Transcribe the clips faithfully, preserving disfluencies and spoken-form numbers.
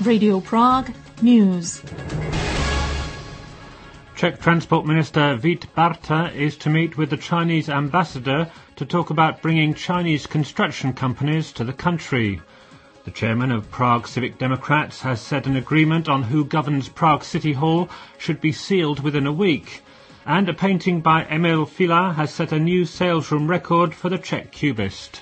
Radio Prague News. Czech Transport Minister Vít Barta is to meet with the Chinese ambassador to talk about bringing Chinese construction companies to the country. The chairman of Prague Civic Democrats has said an agreement on who governs Prague City Hall should be sealed within a week. And a painting by Emil Fila has set a new sales room record for the Czech cubist.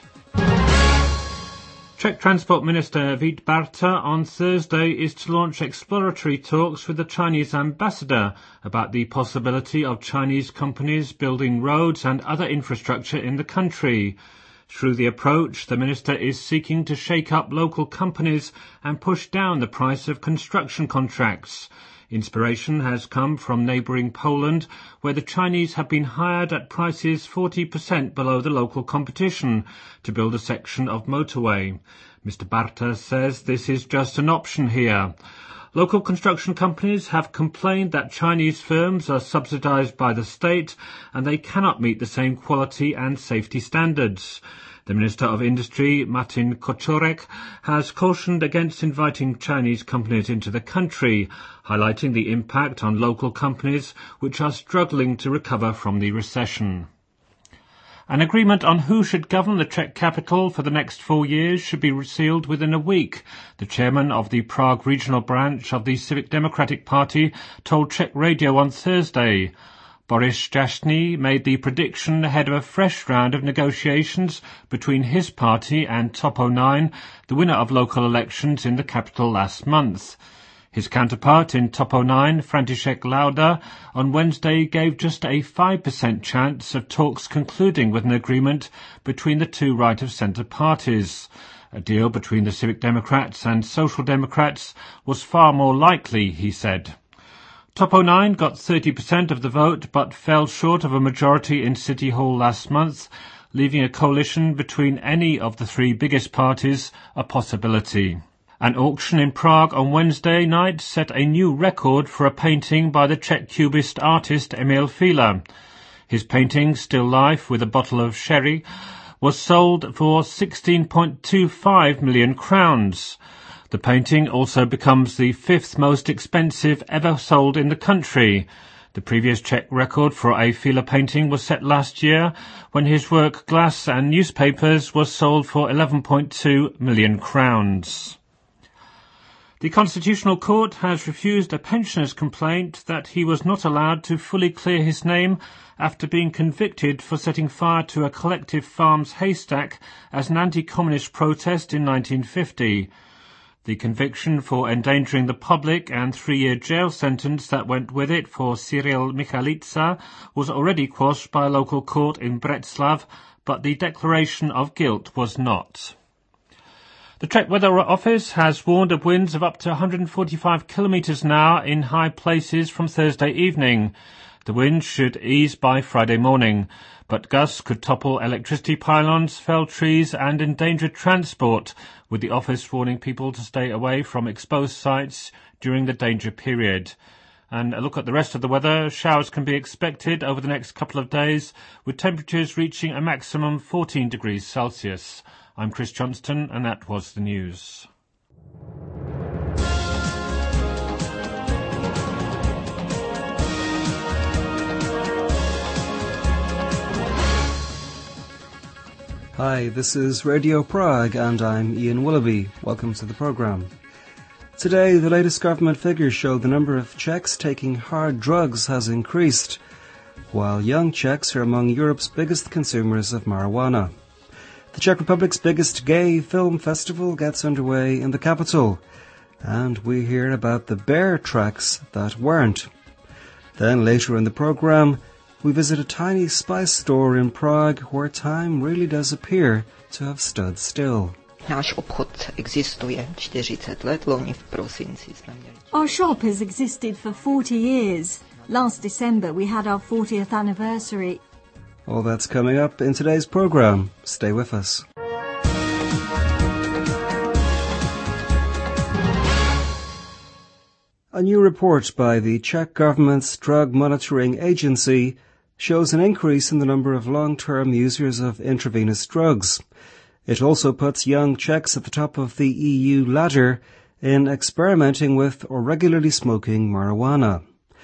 Czech Transport Minister Vít Barta on Thursday is to launch exploratory talks with the Chinese ambassador about the possibility of Chinese companies building roads and other infrastructure in the country. Through the approach, the minister is seeking to shake up local companies and push down the price of construction contracts. Inspiration has come from neighbouring Poland, where the Chinese have been hired at prices forty percent below the local competition to build a section of motorway. Mister Barta says this is just an option here. Local construction companies have complained that Chinese firms are subsidised by the state and they cannot meet the same quality and safety standards. The Minister of Industry, Martin Kočorek, has cautioned against inviting Chinese companies into the country, highlighting the impact on local companies which are struggling to recover from the recession. An agreement on who should govern the Czech capital for the next four years should be sealed within a week, the chairman of the Prague regional branch of the Civic Democratic Party told Czech Radio on Thursday. Boris Šťastný made the prediction ahead of a fresh round of negotiations between his party and Top oh nine, the winner of local elections in the capital last month. His counterpart in Top oh nine, František Lauda, on Wednesday gave just a five percent chance of talks concluding with an agreement between the two right-of-centre parties. A deal between the Civic Democrats and Social Democrats was far more likely, he said. Top oh nine got thirty percent of the vote but fell short of a majority in City Hall last month, leaving a coalition between any of the three biggest parties a possibility. An auction in Prague on Wednesday night set a new record for a painting by the Czech cubist artist Emil Fila. His painting, Still Life with a Bottle of Sherry, was sold for sixteen point two five million crowns. The painting also becomes the fifth most expensive ever sold in the country. The previous Czech record for a Fila painting was set last year when his work Glass and Newspapers was sold for eleven point two million crowns. The Constitutional Court has refused a pensioner's complaint that he was not allowed to fully clear his name after being convicted for setting fire to a collective farms haystack as an anti-communist protest in nineteen fifty. The conviction for endangering the public and three-year jail sentence that went with it for Cyril Michalitsa was already quashed by a local court in Břeclav, but the declaration of guilt was not. The Czech Weather Office has warned of winds of up to one hundred forty-five kilometres an hour in high places from Thursday evening. The wind should ease by Friday morning, but gusts could topple electricity pylons, fell trees and endanger transport, with the office warning people to stay away from exposed sites during the danger period. And a look at the rest of the weather. Showers can be expected over the next couple of days, with temperatures reaching a maximum fourteen degrees Celsius. I'm Chris Johnston, and that was the news. Hi, this is Radio Prague and I'm Ian Willoughby. Welcome to the programme. Today, the latest government figures show the number of Czechs taking hard drugs has increased, while young Czechs are among Europe's biggest consumers of marijuana. The Czech Republic's biggest gay film festival gets underway in the capital, and we hear about the bear tracks that weren't. Then later in the programme, we visit a tiny spice store in Prague where time really does appear to have stood still. Náš obchod existuje čtyřicet let, loni v prosinci jsme měli. Our shop has existed for forty years. Last December we had our fortieth anniversary. All that's coming up in today's programme. Stay with us. A new report by the Czech government's Drug Monitoring Agency shows an increase in the number of long-term users of intravenous drugs. It also puts young Czechs at the top of the E U ladder in experimenting with or regularly smoking marijuana.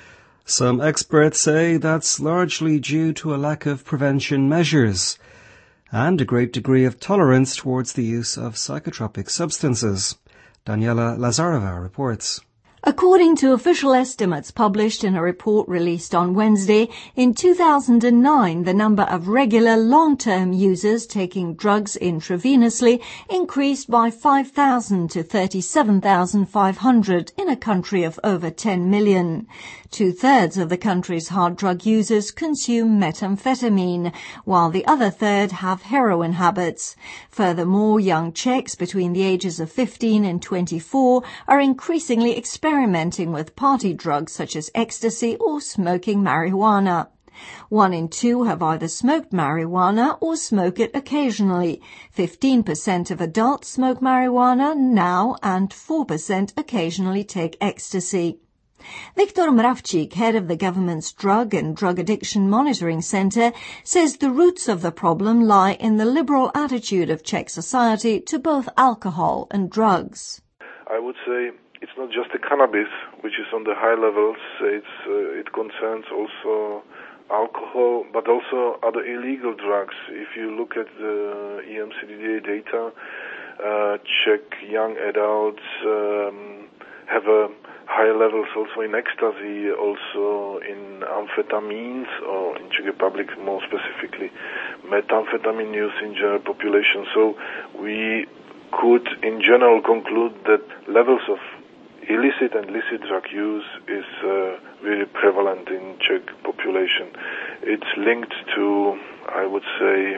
Some experts say that's largely due to a lack of prevention measures and a great degree of tolerance towards the use of psychotropic substances. Daniela Lazarova reports. According to official estimates published in a report released on Wednesday, in two thousand nine the number of regular long-term users taking drugs intravenously increased by five thousand to thirty-seven thousand five hundred in a country of over ten million. Two-thirds of the country's hard drug users consume methamphetamine, while the other third have heroin habits. Furthermore, young Czechs between the ages of fifteen and twenty-four are increasingly experimenting experimenting with party drugs such as ecstasy or smoking marijuana. One in two have either smoked marijuana or smoke it occasionally. fifteen percent of adults smoke marijuana now and four percent occasionally take ecstasy. Viktor Mravčík, head of the government's Drug and Drug Addiction Monitoring Center, says the roots of the problem lie in the liberal attitude of Czech society to both alcohol and drugs. I would say it's not just the cannabis, which is on the high levels. It's uh, it concerns also alcohol, but also other illegal drugs. If you look at the E M C D D A data, uh, Czech young adults um, have a high levels also in ecstasy, also in amphetamines, or in Czech Republic more specifically, methamphetamine use in general population. So we could in general conclude that levels of illicit and licit drug use is uh, very prevalent in Czech population. It's linked to, I would say,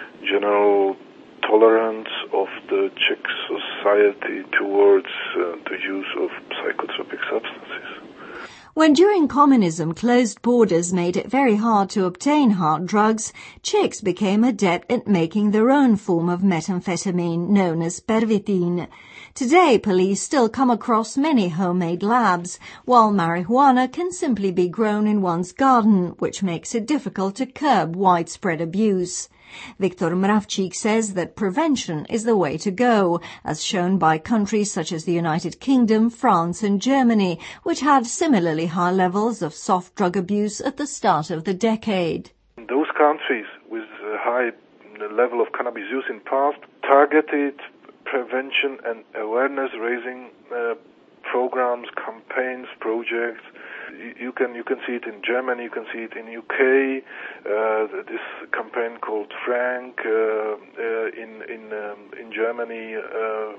general tolerance of the Czech society towards uh, the use of psychotropic substances. When during communism closed borders made it very hard to obtain hard drugs, Czechs became adept at making their own form of methamphetamine known as pervitin. Today, police still come across many homemade labs, while marijuana can simply be grown in one's garden, which makes it difficult to curb widespread abuse. Viktor Mravčík says that prevention is the way to go, as shown by countries such as the United Kingdom, France and Germany, which had similarly high levels of soft drug abuse at the start of the decade. Those countries with a high level of cannabis use in past targeted prevention and awareness-raising uh, programs, campaigns, projects. You can you can see it in Germany, you can see it in U K. Uh, this campaign called Frank uh, uh, in in um, in Germany, uh,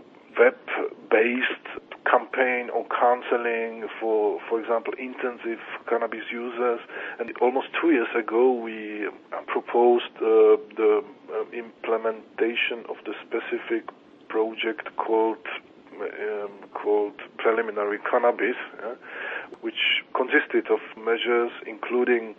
web-based campaign or counseling for for example intensive cannabis users. And almost two years ago, we proposed uh, the uh, implementation of the specific project called um, called Preliminary Cannabis. Uh, which consisted of measures including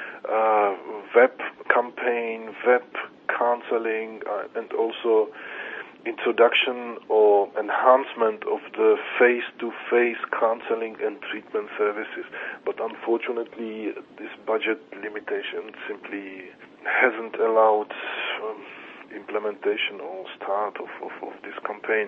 uh, web campaign, web counseling, uh, and also introduction or enhancement of the face-to-face counseling and treatment services. But unfortunately, this budget limitation simply hasn't allowed um, implementation or start of, of, of this campaign.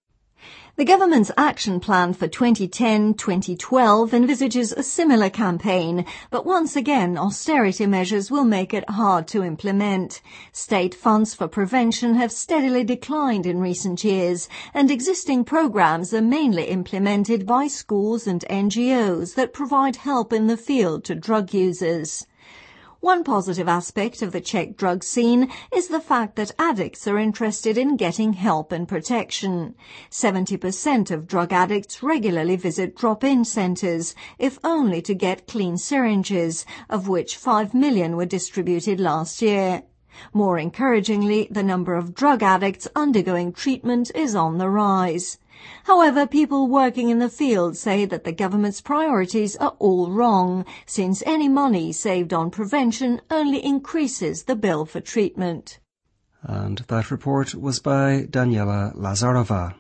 The government's action plan for twenty ten to twenty twelve envisages a similar campaign, but once again austerity measures will make it hard to implement. State funds for prevention have steadily declined in recent years, and existing programs are mainly implemented by schools and N G Os that provide help in the field to drug users. One positive aspect of the Czech drug scene is the fact that addicts are interested in getting help and protection. seventy percent of drug addicts regularly visit drop-in centres, if only to get clean syringes, of which five million were distributed last year. More encouragingly, the number of drug addicts undergoing treatment is on the rise. However, people working in the field say that the government's priorities are all wrong, since any money saved on prevention only increases the bill for treatment. And that report was by Daniela Lazarova.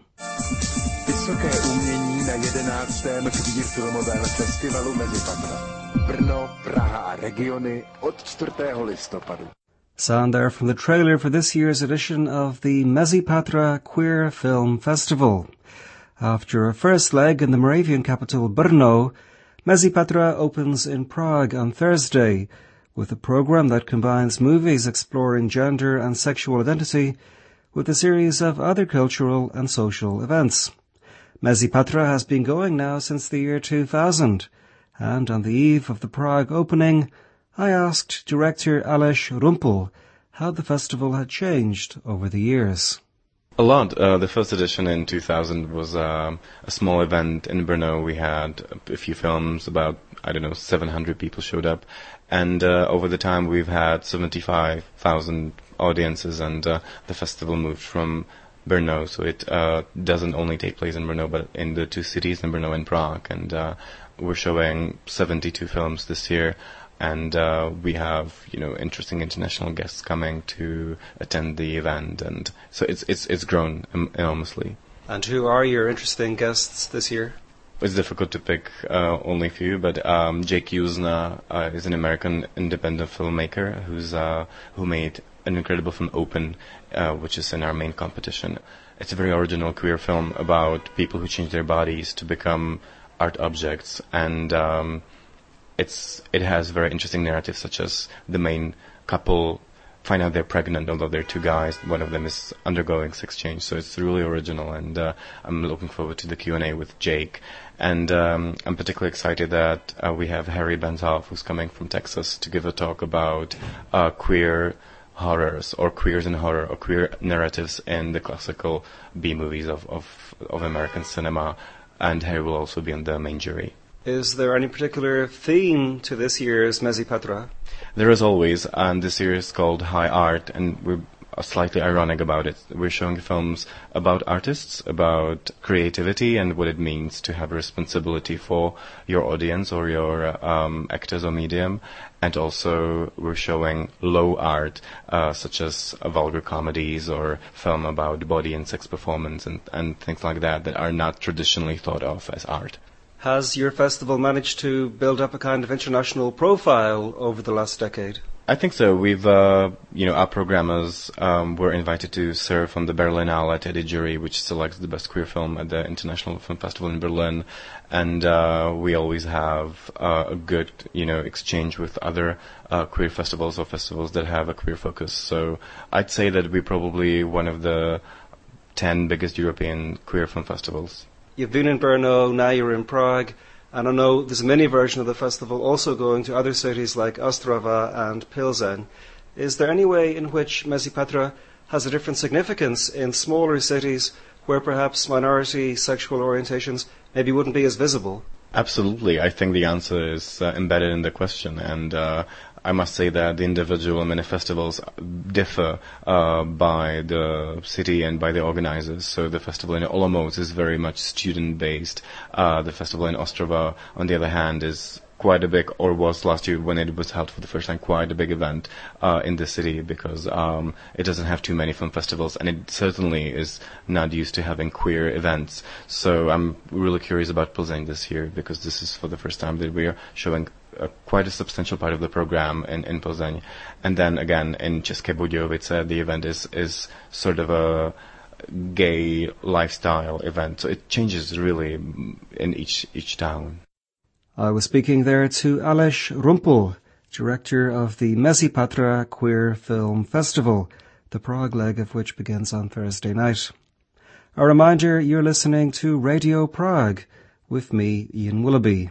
Vysoké umění na jedenáctém Queer filmovém festivalu Mezipatra. Brno, Praha a regiony od čtvrtého listopadu. Sound there from the trailer for this year's edition of the Mezipatra Queer Film Festival. After a first leg in the Moravian capital Brno, Mezipatra opens in Prague on Thursday with a program that combines movies exploring gender and sexual identity with a series of other cultural and social events. Mezipatra has been going now since the year two thousand, and on the eve of the Prague opening, I asked director Aleš Rumpel how the festival had changed over the years. A lot. Uh, the first edition in two thousand was um, a small event in Brno. We had a few films, about, I don't know, seven hundred people showed up. And uh, over the time we've had seventy-five thousand audiences, and uh, the festival moved from Brno. So it uh, doesn't only take place in Brno, but in the two cities, in Brno and Prague. And uh, we're showing seventy-two films this year. And uh, we have, you know, interesting international guests coming to attend the event, and so it's it's it's grown enormously. And who are your interesting guests this year? It's difficult to pick uh, only a few, but um, Jake Usna uh, is an American independent filmmaker who's uh, who made an incredible film, Open, uh, which is in our main competition. It's a very original queer film about people who change their bodies to become art objects, and um, It's, it has very interesting narratives, such as the main couple find out they're pregnant, although they're two guys. One of them is undergoing sex change, so it's really original, and uh, I'm looking forward to the Q and A with Jake. And um, I'm particularly excited that uh, we have Harry Benzhoff, who's coming from Texas, to give a talk about uh, queer horrors, or queers in horror, or queer narratives in the classical B-movies of, of, of American cinema. And Harry will also be on the main jury. Is there any particular theme to this year's Mezipatra? There is always, and this year is called High Art, and we're slightly ironic about it. We're showing films about artists, about creativity, and what it means to have responsibility for your audience or your um, actors or medium. And also we're showing low art, uh, such as uh, vulgar comedies or film about body and sex performance and, and things like that, that are not traditionally thought of as art. Has your festival managed to build up a kind of international profile over the last decade? I think so. We've, uh, you know, our programmers um, were invited to serve on the Berlinale at Eddie Jury, which selects the best queer film at the International Film Festival in Berlin. And uh, we always have uh, a good, you know, exchange with other uh, queer festivals or festivals that have a queer focus. So I'd say that we're probably one of the ten biggest European queer film festivals. You've been in Brno, now you're in Prague, and I know there's a mini version of the festival also going to other cities like Ostrava and Pilsen. Is there any way in which Mezipatra has a different significance in smaller cities where perhaps minority sexual orientations maybe wouldn't be as visible? Absolutely. I think the answer is uh, embedded in the question, and uh, I must say that the individual mini festivals differ uh, by the city and by the organizers. So the festival in Olomouc is very much student-based. Uh, the festival in Ostrava, on the other hand, is quite a big, or was last year when it was held for the first time, quite a big event uh, in the city, because um, it doesn't have too many film festivals, and it certainly is not used to having queer events. So I'm really curious about Plzeň this year, because this is for the first time that we are showing uh, quite a substantial part of the program in, in Plzeň. And then again, in České Budějovice, the event is, is sort of a gay lifestyle event, so it changes really in each each town. I was speaking there to Aleš Rumpel, director of the Mezipatra Queer Film Festival, the Prague leg of which begins on Thursday night. A reminder, you're listening to Radio Prague with me, Ian Willoughby.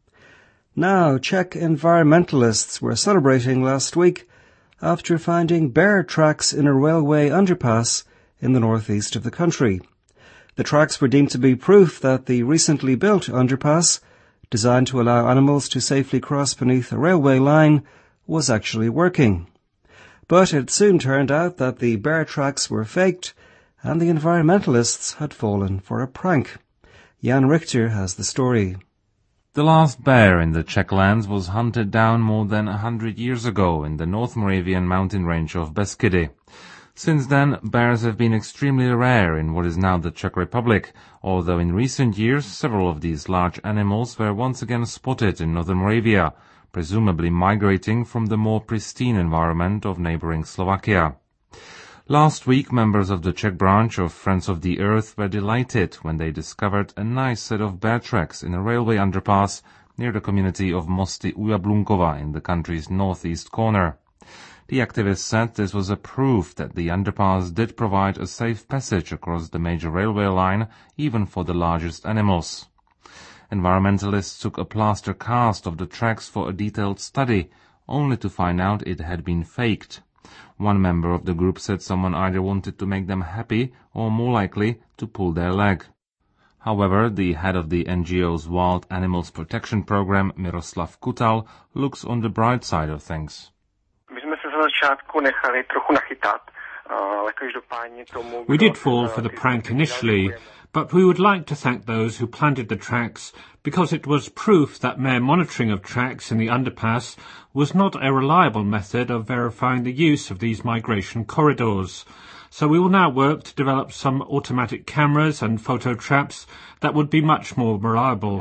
Now, Czech environmentalists were celebrating last week after finding bear tracks in a railway underpass in the northeast of the country. The tracks were deemed to be proof that the recently built underpass, designed to allow animals to safely cross beneath a railway line, was actually working. But it soon turned out that the bear tracks were faked, and the environmentalists had fallen for a prank. Jan Richter has the story. The last bear in the Czech lands was hunted down more than a hundred years ago in the North Moravian mountain range of Beskydy. Since then, bears have been extremely rare in what is now the Czech Republic, although in recent years several of these large animals were once again spotted in Northern Moravia, presumably migrating from the more pristine environment of neighboring Slovakia. Last week, members of the Czech branch of Friends of the Earth were delighted when they discovered a nice set of bear tracks in a railway underpass near the community of Mosty u Jablunkova in the country's northeast corner. The activists said this was a proof that the underpass did provide a safe passage across the major railway line, even for the largest animals. Environmentalists took a plaster cast of the tracks for a detailed study, only to find out it had been faked. One member of the group said someone either wanted to make them happy or, more likely, to pull their leg. However, the head of the N G O's Wild Animals Protection Program, Miroslav Kutal, looks on the bright side of things. We did fall for the prank initially, but we would like to thank those who planted the tracks because it was proof that mere monitoring of tracks in the underpass was not a reliable method of verifying the use of these migration corridors. So we will now work to develop some automatic cameras and photo traps that would be much more reliable.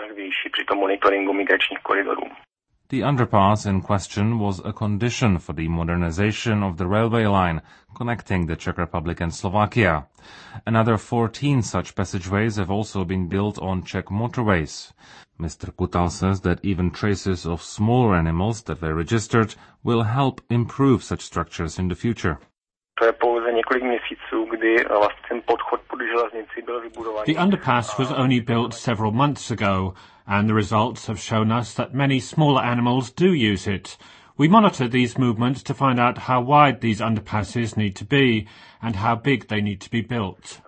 The underpass in question was a condition for the modernization of the railway line connecting the Czech Republic and Slovakia. Another fourteen such passageways have also been built on Czech motorways. Mister Kutal says that even traces of smaller animals that were registered will help improve such structures in the future. The underpass was only built several months ago, and the results have shown us that many smaller animals do use it. We monitor these movements to find out how wide these underpasses need to be and how big they need to be built.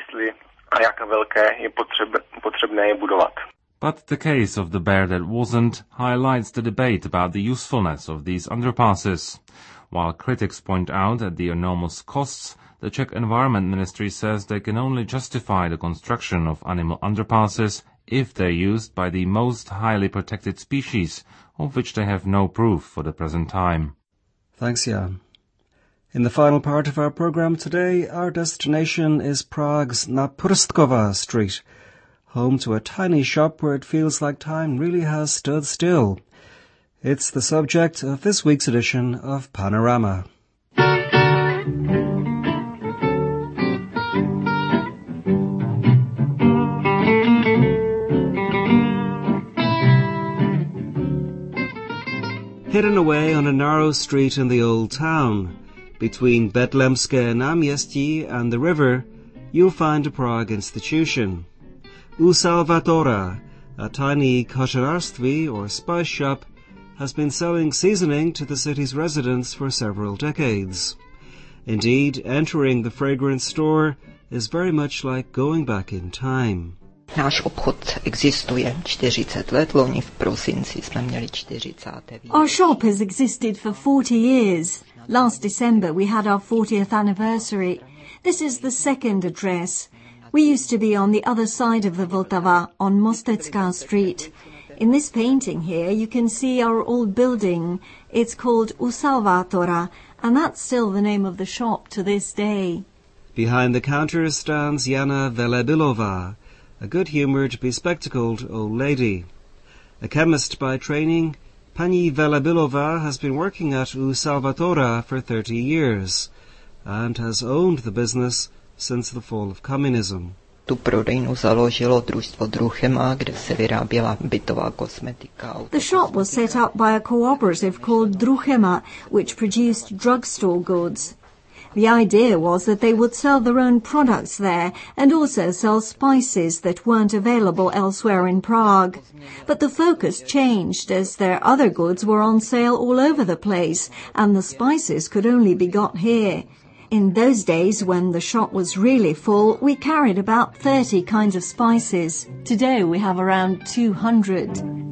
But the case of the bear that wasn't highlights the debate about the usefulness of these underpasses. While critics point out at the enormous costs, the Czech Environment Ministry says they can only justify the construction of animal underpasses if they're used by the most highly protected species, of which they have no proof for the present time. Thanks, Jan. In the final part of our program today, our destination is Prague's Naprstkova Street, home to a tiny shop where it feels like time really has stood still. It's the subject of this week's edition of Panorama. Hidden away on a narrow street in the old town, between Betlemské náměstí and the river, you'll find a Prague institution. U Salvatora, a tiny kočarářství or spice shop, has been selling seasoning to the city's residents for several decades. Indeed, entering the fragrant store is very much like going back in time. Náš obchod existuje čtyřicet let, loni v prosinci jsme měli čtyřicáté Our shop has existed for forty years. Last December we had our fortieth anniversary. This is the second address. We used to be on the other side of the Vltava, on Mostecká Street. In this painting here you can see our old building. It's called U Salvatora, and that's still the name of the shop to this day. Behind the counter stands Jana Velebilová, a good-humoured, bespectacled old lady. A chemist by training, Pani Velebilová has been working at U Salvatora for thirty years and has owned the business since the fall of communism. Tu prodejnu založilo družstvo Druchema, kde se vyráběla bytová kosmetika. The shop was set up by a cooperative called Druchema, which produced drugstore goods. The idea was that they would sell their own products there and also sell spices that weren't available elsewhere in Prague. But the focus changed as their other goods were on sale all over the place and the spices could only be got here. In those days, when the shop was really full, we carried about thirty kinds of spices. Today we have around two hundred.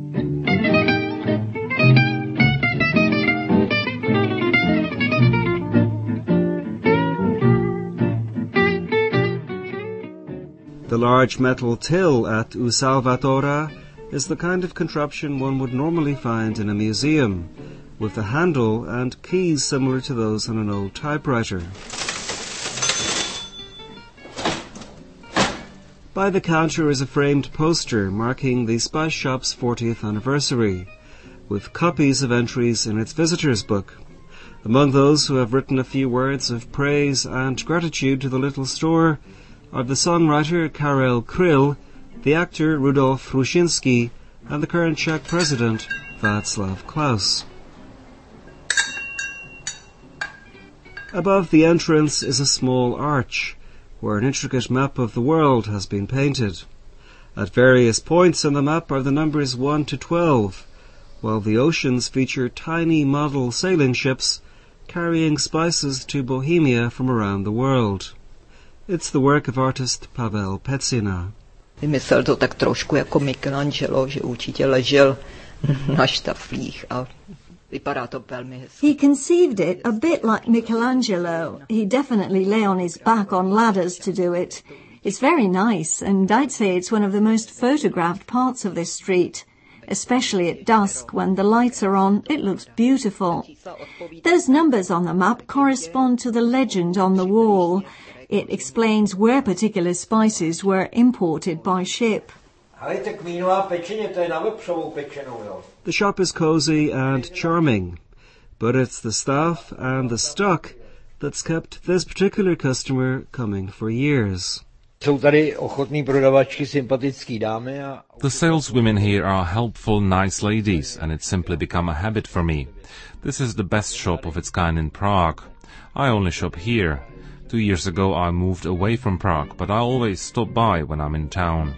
The large metal till at U Salvatora is the kind of contraption one would normally find in a museum, with a handle and keys similar to those on an old typewriter. By the counter is a framed poster marking the spice shop's fortieth anniversary, with copies of entries in its visitors' book. Among those who have written a few words of praise and gratitude to the little store are the songwriter Karel Kryl, the actor Rudolf Rushinsky, and the current Czech president Václav Klaus. Above the entrance is a small arch, where an intricate map of the world has been painted. At various points on the map are the numbers one to twelve, while the oceans feature tiny model sailing ships carrying spices to Bohemia from around the world. It's the work of artist Pavel Pecina. Vymyslel to tak trošku jako Michelangelo, že určitě ležel na štaflích a vypadá to velmi hezky. He conceived it a bit like Michelangelo. He definitely lay on his back on ladders to do it. It's very nice, and I'd say it's one of the most photographed parts of this street. Especially at dusk, when the lights are on, it looks beautiful. Those numbers on the map correspond to the legend on the wall. It explains where particular spices were imported by ship. The shop is cozy and charming, but it's the staff and the stock that's kept this particular customer coming for years. The saleswomen here are helpful, nice ladies, and it's simply become a habit for me. This is the best shop of its kind in Prague. I only shop here. Two years ago I moved away from Prague, but I always stop by when I'm in town.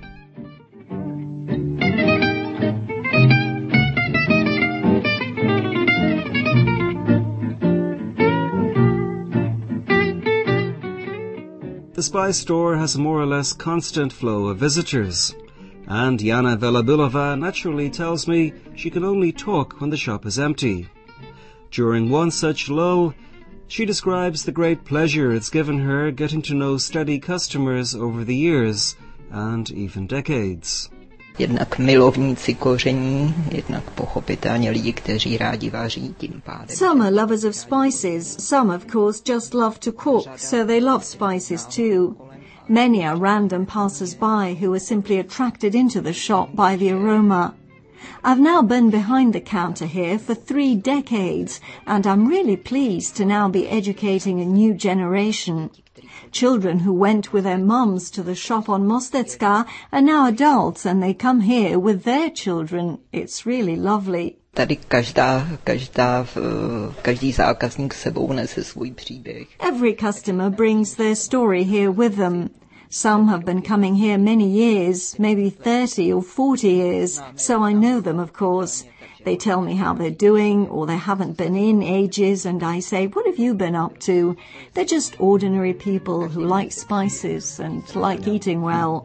The spice store has a more or less constant flow of visitors, and Jana Velabylova naturally tells me she can only talk when the shop is empty. During one such lull, she describes the great pleasure it's given her getting to know steady customers over the years and even decades. Jednak milovníci koření, jednak pochopitelně lidi, kteří rádi vaří, tím pádem. Some are lovers of spices, some of course just love to cook, so they love spices too. Many are random passers-by who are simply attracted into the shop by the aroma. I've now been behind the counter here for three decades, and I'm really pleased to now be educating a new generation. Children who went with their mums to the shop on Mostecká are now adults, and they come here with their children. It's really lovely. Tady každá, každá, každý zákazník s sebou nese svůj příběh. Every customer brings their story here with them. Some have been coming here many years, maybe thirty or forty years, so I know them, of course. They tell me how they're doing, or they haven't been in ages, and I say, what have you been up to? They're just ordinary people who like spices and like eating well.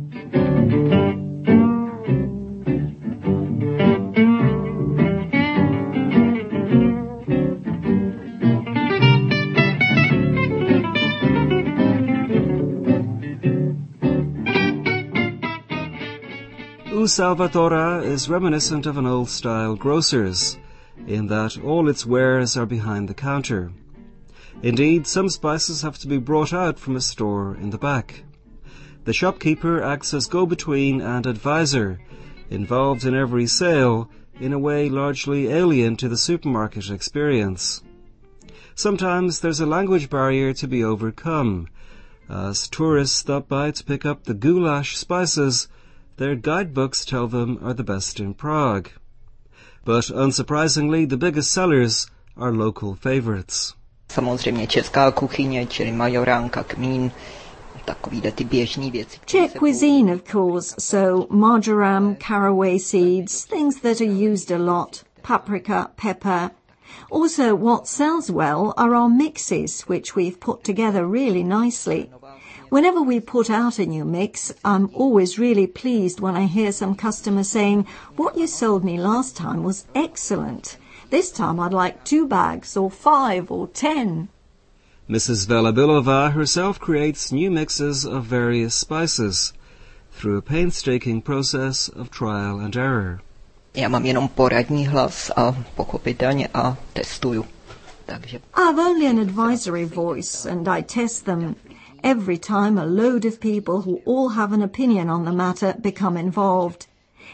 U Salvatora is reminiscent of an old-style grocer's, in that all its wares are behind the counter. Indeed, some spices have to be brought out from a store in the back. The shopkeeper acts as go-between and advisor, involved in every sale in a way largely alien to the supermarket experience. Sometimes there's a language barrier to be overcome. As tourists stop by to pick up the goulash spices, their guidebooks tell them are the best in Prague. But unsurprisingly, the biggest sellers are local favorites. Samozřejmě česká kuchyně, čili majoránka, kmín, takovýhle ty běžný věci. Czech cuisine, of course, so marjoram, caraway seeds, things that are used a lot, paprika, pepper. Also, what sells well are our mixes, which we've put together really nicely. Whenever we put out a new mix, I'm always really pleased when I hear some customer saying, what you sold me last time was excellent. This time I'd like two bags, or five, or ten. Missus Velabylova herself creates new mixes of various spices through a painstaking process of trial and error. Já mám jenom poradní hlas a pochopitelně a testuju. Takže... I've only an advisory voice, and I test them. Every time a load of people who all have an opinion on the matter become involved.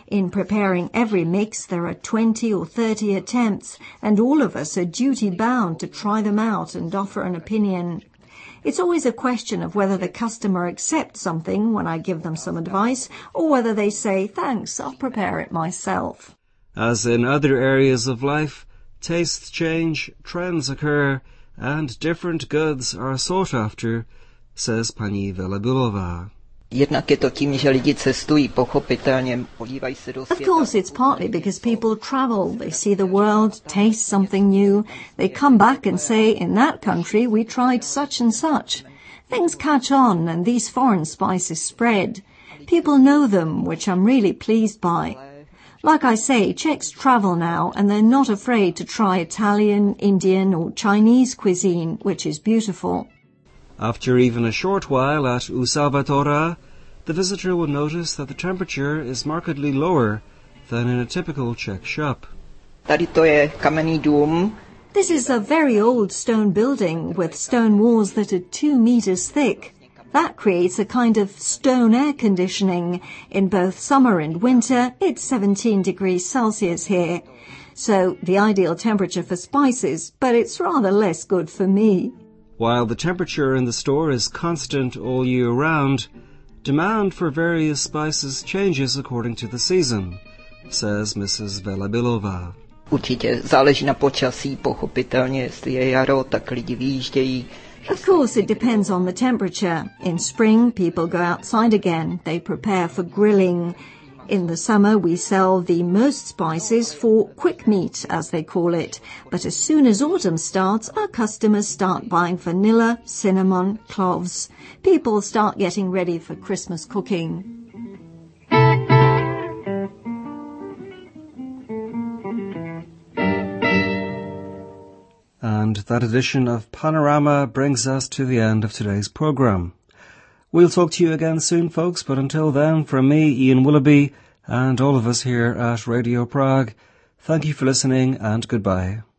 In preparing every mix, there are twenty or thirty attempts, and all of us are duty-bound to try them out and offer an opinion. It's always a question of whether the customer accepts something when I give them some advice, or whether they say, thanks, I'll prepare it myself. As in other areas of life, tastes change, trends occur, and different goods are sought after, says Pani Velebylova. Of course, it's partly because people travel, they see the world, taste something new, they come back and say, in that country we tried such and such. Things catch on and these foreign spices spread. People know them, which I'm really pleased by. Like I say, Czechs travel now and they're not afraid to try Italian, Indian or Chinese cuisine, which is beautiful. After even a short while at U Salvatore, the visitor will notice that the temperature is markedly lower than in a typical Czech shop. This is a very old stone building with stone walls that are two meters thick. That creates a kind of stone air conditioning. In both summer and winter, it's seventeen degrees Celsius here. So the ideal temperature for spices, but it's rather less good for me. While the temperature in the store is constant all year round, demand for various spices changes according to the season, says Missus Velebylova. Of course, it depends on the temperature. In spring, people go outside again. They prepare for grilling. In the summer, we sell the most spices for quick meat, as they call it. But as soon as autumn starts, our customers start buying vanilla, cinnamon, cloves. People start getting ready for Christmas cooking. And that edition of Panorama brings us to the end of today's programme. We'll talk to you again soon, folks, but until then, from me, Ian Willoughby, and all of us here at Radio Prague, thank you for listening and goodbye.